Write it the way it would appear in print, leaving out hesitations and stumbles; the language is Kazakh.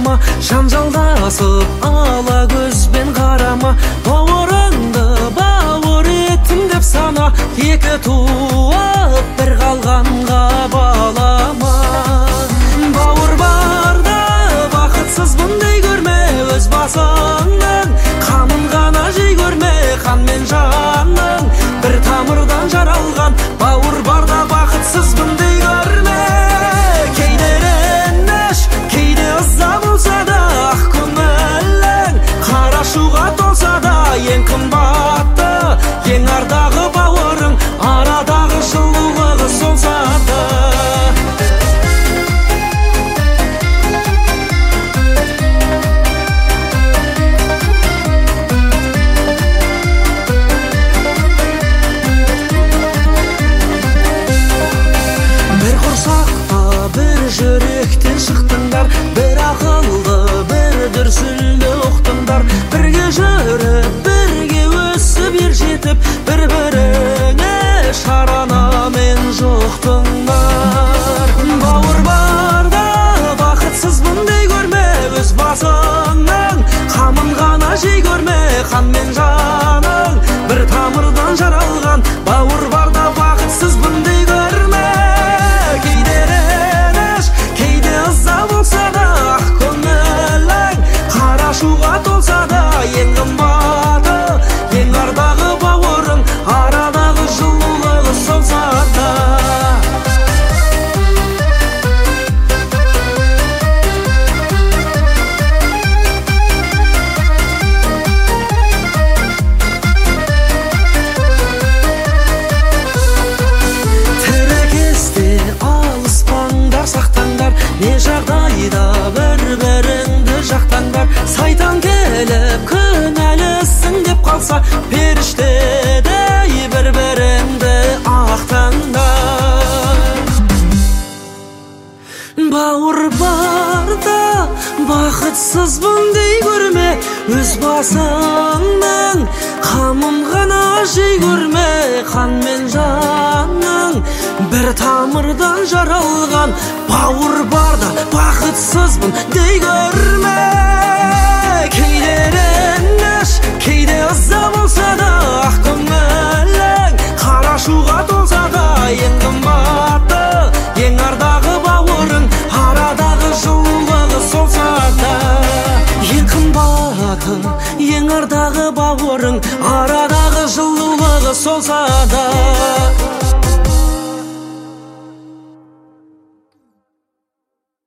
сынама, жанжалдасып ала көзбен қарама. Бауырыңды бауыр еттім деп сана, екі туып бір қалғанға балама. Бауыр барда бақытсызбын дей көрме, өз басыңның қамын ғана жей көрме. Қан мен жанның бір тамырдан жаралған, бауыр барда бақытсызбын дей көрме. Кейде реніш, кейде ыза болса да, ақ көңілің қара шуға толса да, ең қымбатты, ең ардағы бауырың, арадағы жылулығы сол саты. Жүректен шықтыңдар, бір ақылды, бір дүрсілді ұқтыңдар. Бірге жүріп, бірге өсіп ер жетіп, бір-біріңе шаранамен жоқтыңдар. Бауыр барда бақытсызбын дей көрме, өз басыңның қамын ғана жей көрме. Қан мен жаның бір тамырдан жаралған, бауыр барда бақытсызбын дей көрме. Шуға толса да, ең қымбаты, ең ардағы бауырың, арадағы жылулығы сол саты. Тірі кезде алыспаңдар, сақтаңдар, не жағдайда бір-біріңді жақтаңдар. Сайтан келіп күнәлісің деп қалса, періштедей бір-біріңді ақтаңдар. Бауыр барда бақытсызбын дей көрме, өз басыңның қамын ғана жей көрме. Қан мен жанның бір тамырдан жаралған, бауыр барда бақытсызбын дей көрме. Кейде реніш, кейде ыза болса да, ақ көңілің қара шуға толса да, ең қымбатты, ең ардағы бауырың, арадағы жылулығы сол саты. Ең қымбатты, ең ардағы бауырың, арадағы жылулығы сол саты.